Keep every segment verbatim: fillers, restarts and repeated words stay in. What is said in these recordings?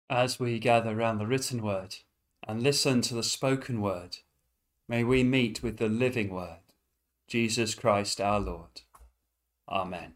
As we gather round the written word and listen to the spoken word, may we meet with the living word, Jesus Christ our Lord. Amen.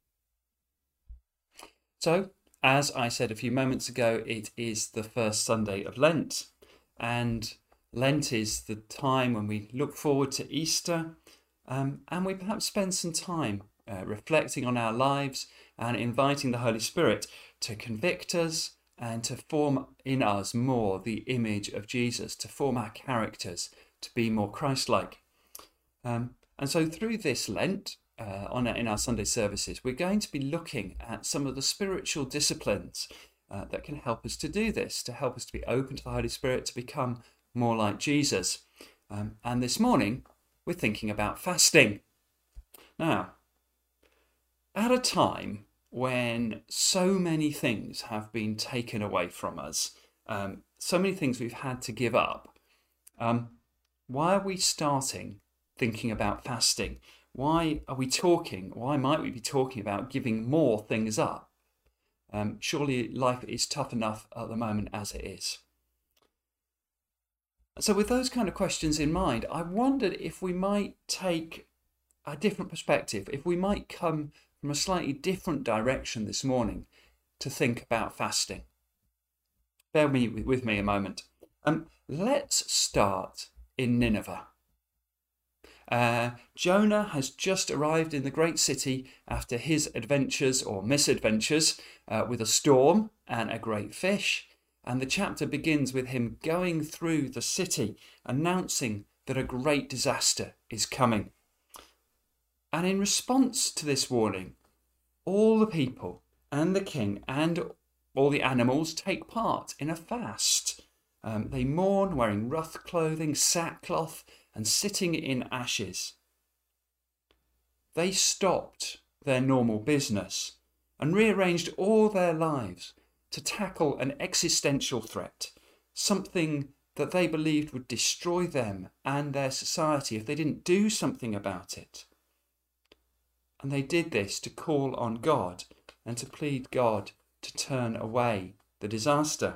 So, as I said a few moments ago, it is the first Sunday of Lent, and Lent is the time when we look forward to Easter, um, and we perhaps spend some time uh, reflecting on our lives and inviting the Holy Spirit to convict us and to form in us more the image of Jesus, to form our characters, to be more Christ-like. Um, and so through this Lent, uh, on in our Sunday services, we're going to be looking at some of the spiritual disciplines uh, that can help us to do this, to help us to be open to the Holy Spirit, to become more like Jesus. Um, and this morning, we're thinking about fasting. Now, at a time when so many things have been taken away from us, um, so many things we've had to give up, um, why are we starting thinking about fasting? Why are we talking, why might we be talking about giving more things up? Um, surely life is tough enough at the moment as it is. So with those kind of questions in mind, I wondered if we might take a different perspective, if we might come from a slightly different direction this morning to think about fasting. Bear me, with me a moment. Um, let's start in Nineveh. Uh, Jonah has just arrived in the great city after his adventures or misadventures uh, with a storm and a great fish. And the chapter begins with him going through the city, announcing that a great disaster is coming. And in response to this warning, all the people and the king and all the animals take part in a fast. Um, they mourn, wearing rough clothing, sackcloth, and sitting in ashes. They stopped their normal business and rearranged all their lives to tackle an existential threat, something that they believed would destroy them and their society if they didn't do something about it. And they did this to call on God and to plead God to turn away the disaster.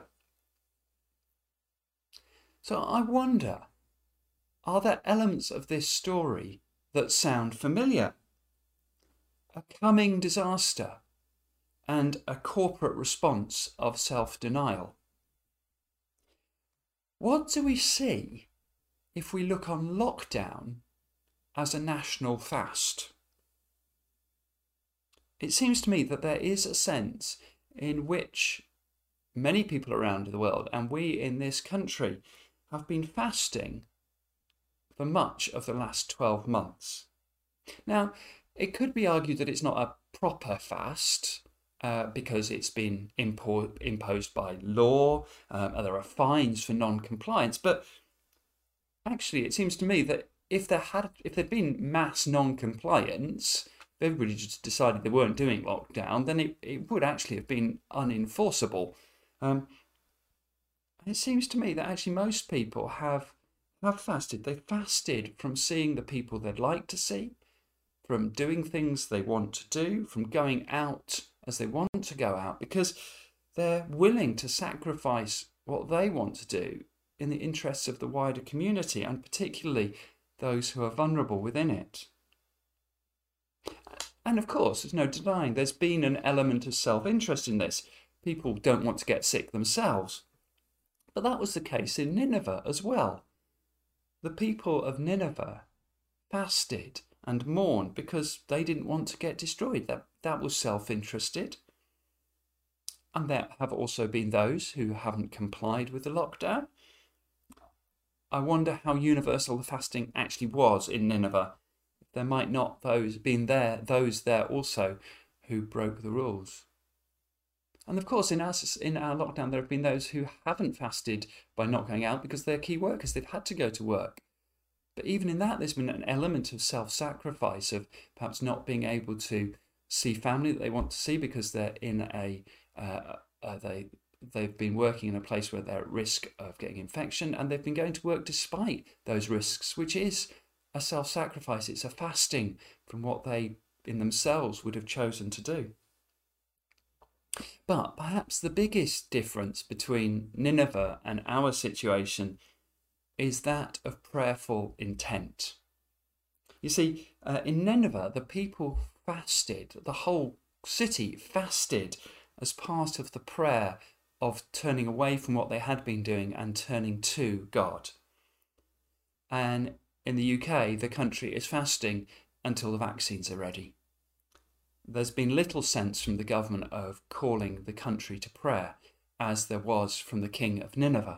So I wonder, are there elements of this story that sound familiar? A coming disaster and a corporate response of self-denial. What do we see if we look on lockdown as a national fast? It seems to me that there is a sense in which many people around the world, and we in this country, have been fasting for much of the last twelve months. Now, it could be argued that it's not a proper fast uh, because it's been impo- imposed by law, um, and there are fines for non-compliance, but actually it seems to me that if there had if there'd been mass non-compliance, if everybody just decided they weren't doing lockdown, then it, it would actually have been unenforceable. Um, it seems to me that actually most people have have fasted. They fasted from seeing the people they'd like to see, from doing things they want to do, from going out as they want to go out, because they're willing to sacrifice what they want to do in the interests of the wider community, and particularly those who are vulnerable within it. And of course, there's no denying there's been an element of self-interest in this. People don't want to get sick themselves. But that was the case in Nineveh as well. The people of Nineveh fasted and mourned because they didn't want to get destroyed. That, that was self-interested. And there have also been those who haven't complied with the lockdown. I wonder how universal the fasting actually was in Nineveh. There might not those been there those there also who broke the rules. And of course, in our in our lockdown, there have been those who haven't fasted by not going out because they're key workers. They've had to go to work. But even in that, there's been an element of self-sacrifice, of perhaps not being able to see family that they want to see because they're in a uh, uh, they they've been working in a place where they're at risk of getting infection, and they've been going to work despite those risks, which is a self-sacrifice. It's a fasting from what they in themselves would have chosen to do. But perhaps the biggest difference between Nineveh and our situation is that of prayerful intent. You see, uh, in Nineveh, the people fasted, the whole city fasted as part of the prayer of turning away from what they had been doing and turning to God. And in the U K, the country is fasting until the vaccines are ready. There's been little sense from the government of calling the country to prayer, as there was from the king of Nineveh.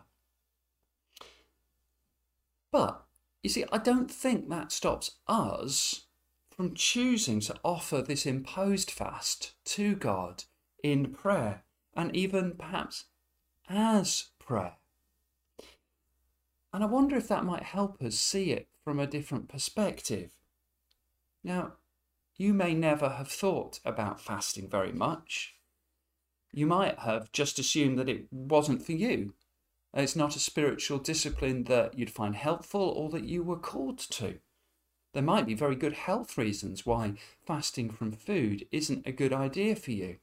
But, you see, I don't think that stops us from choosing to offer this imposed fast to God in prayer, and even perhaps as prayer. And I wonder if that might help us see it from a different perspective. Now, you may never have thought about fasting very much. You might have just assumed that it wasn't for you. It's not a spiritual discipline that you'd find helpful or that you were called to. There might be very good health reasons why fasting from food isn't a good idea for you.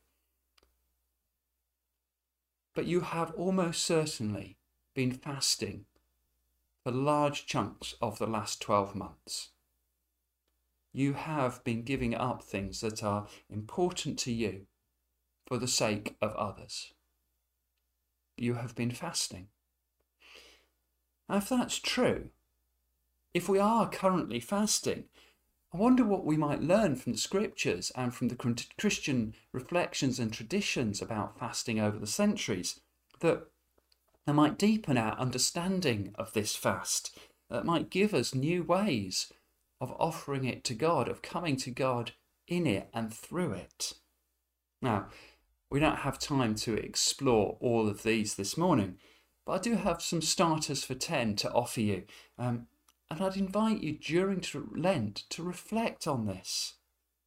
But you have almost certainly been fasting for large chunks of the last twelve months. You have been giving up things that are important to you for the sake of others. You have been fasting. Now, if that's true, if we are currently fasting, I wonder what we might learn from the scriptures and from the Christian reflections and traditions about fasting over the centuries that, that might deepen our understanding of this fast, that might give us new ways of offering it to God, of coming to God in it and through it. Now, we don't have time to explore all of these this morning, but I do have some starters for ten to offer you. Um, and I'd invite you during Lent to reflect on this.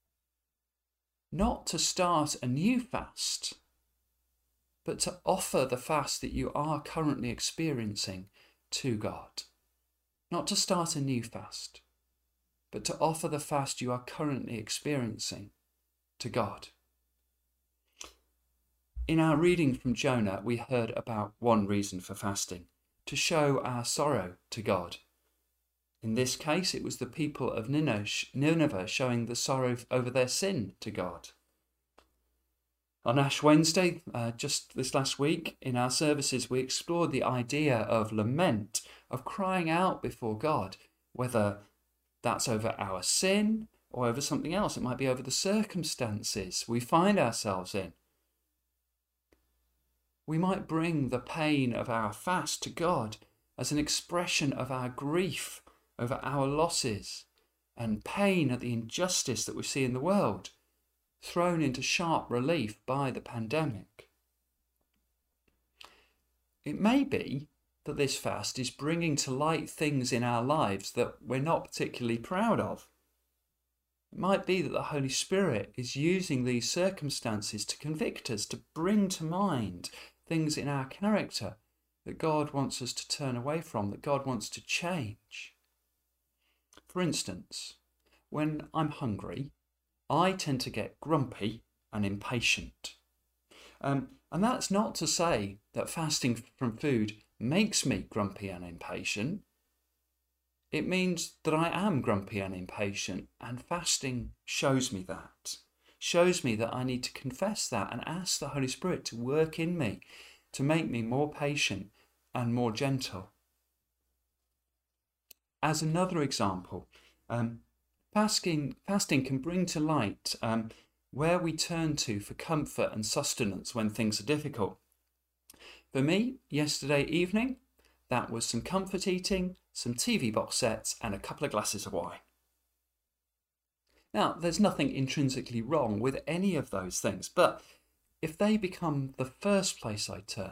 Not to start a new fast, but to offer the fast that you are currently experiencing to God. Not to start a new fast, but to offer the fast you are currently experiencing to God. In our reading from Jonah, we heard about one reason for fasting, to show our sorrow to God. In this case, it was the people of Nineveh showing the sorrow over their sin to God. On Ash Wednesday, uh, just this last week, in our services, we explored the idea of lament, of crying out before God, whether that's over our sin or over something else. It might be over the circumstances we find ourselves in. We might bring the pain of our fast to God as an expression of our grief over our losses and pain at the injustice that we see in the world, thrown into sharp relief by the pandemic. It may be that this fast is bringing to light things in our lives that we're not particularly proud of. It might be that the Holy Spirit is using these circumstances to convict us, to bring to mind things in our character that God wants us to turn away from, that God wants to change. For instance, when I'm hungry, I tend to get grumpy and impatient. Um, and that's not to say that fasting from food makes me grumpy and impatient. It means that I am grumpy and impatient, and fasting shows me that. Shows me that I need to confess that and ask the Holy Spirit to work in me, to make me more patient and more gentle. As another example, um, fasting, fasting can bring to light um, where we turn to for comfort and sustenance when things are difficult. For me, yesterday evening, that was some comfort eating, some T V box sets, and a couple of glasses of wine. Now, there's nothing intrinsically wrong with any of those things, but if they become the first place I turn,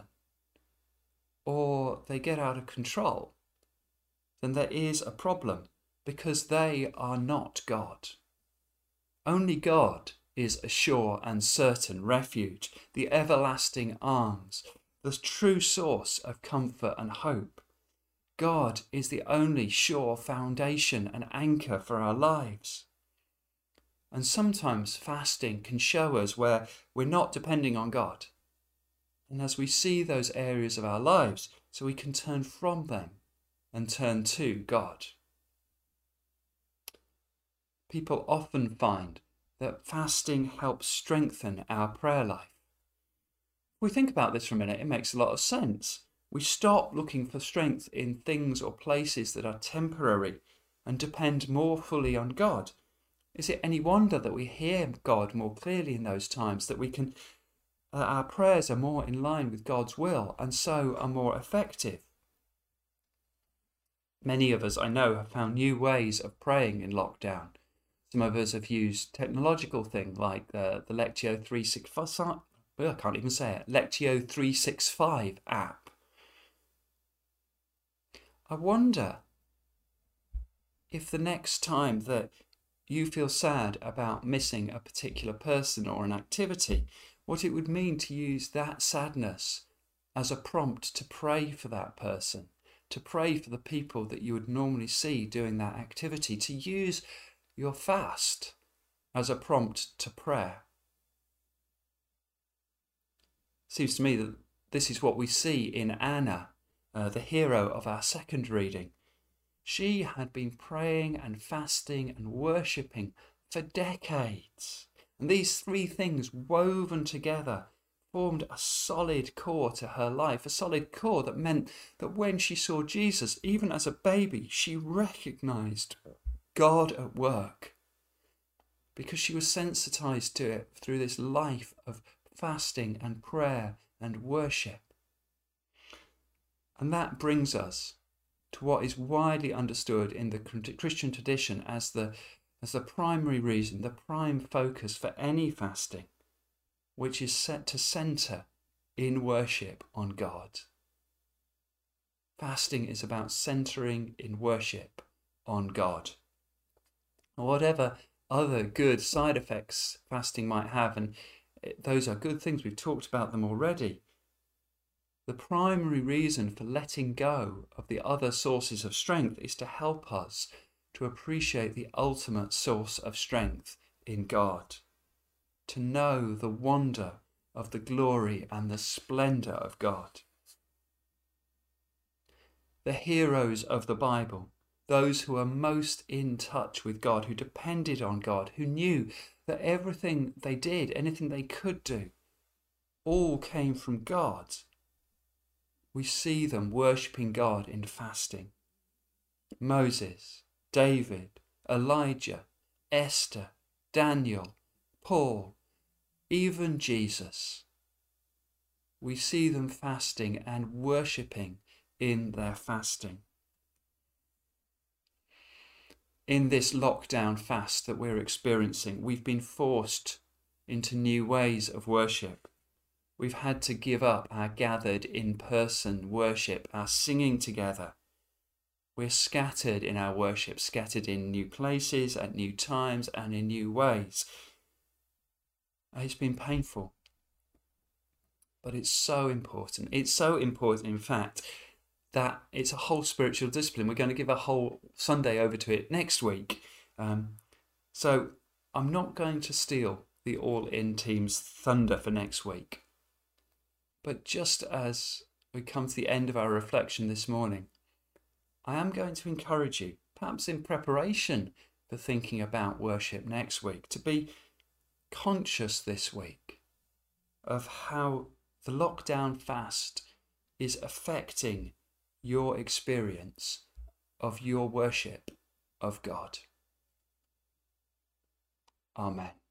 or they get out of control, then there is a problem, because they are not God. Only God is a sure and certain refuge, the everlasting arms, the true source of comfort and hope. God is the only sure foundation and anchor for our lives. And sometimes fasting can show us where we're not depending on God, And as we see those areas of our lives, so we can turn from them and turn to God. People often find that fasting helps strengthen our prayer life. If we think about this for a minute, it makes a lot of sense. We stop looking for strength in things or places that are temporary and depend more fully on God. Is it any wonder that we hear God more clearly in those times, that we can, uh, our prayers are more in line with God's will and so are more effective? Many of us, I know, have found new ways of praying in lockdown. Some of us have used technological things like the, the Lectio three sixty-five, well, I can't even say it, Lectio three sixty-five app. I wonder if the next time that you feel sad about missing a particular person or an activity, what it would mean to use that sadness as a prompt to pray for that person, to pray for the people that you would normally see doing that activity, to use your fast as a prompt to prayer. Seems to me that this is what we see in Anna, uh, the hero of our second reading. She had been praying and fasting and worshipping for decades. And these three things woven together formed a solid core to her life, a solid core that meant that when she saw Jesus, even as a baby, she recognized God at work because she was sensitized to it through this life of fasting and prayer and worship. And that brings us to what is widely understood in the Christian tradition as the, as the primary reason, the prime focus for any fasting, which is set to centre in worship on God. Fasting is about centering in worship on God. Whatever other good side effects fasting might have, and those are good things, we've talked about them already, the primary reason for letting go of the other sources of strength is to help us to appreciate the ultimate source of strength in God, to know the wonder of the glory and the splendour of God. The heroes of the Bible, those who are most in touch with God, who depended on God, who knew that everything they did, anything they could do, all came from God. We see them worshipping God in fasting. Moses, David, Elijah, Esther, Daniel, Paul, even Jesus. We see them fasting and worshipping in their fasting. In this lockdown fast that we're experiencing, we've been forced into new ways of worship. We've had to give up our gathered in-person worship, our singing together. We're scattered in our worship, scattered in new places, at new times, and in new ways. It's been painful, but it's so important. It's so important, in fact, that it's a whole spiritual discipline. We're going to give a whole Sunday over to it next week. Um, so I'm not going to steal the All In team's thunder for next week. But just as we come to the end of our reflection this morning, I am going to encourage you, perhaps in preparation for thinking about worship next week, to be conscious this week of how the lockdown fast is affecting your experience of your worship of God. Amen.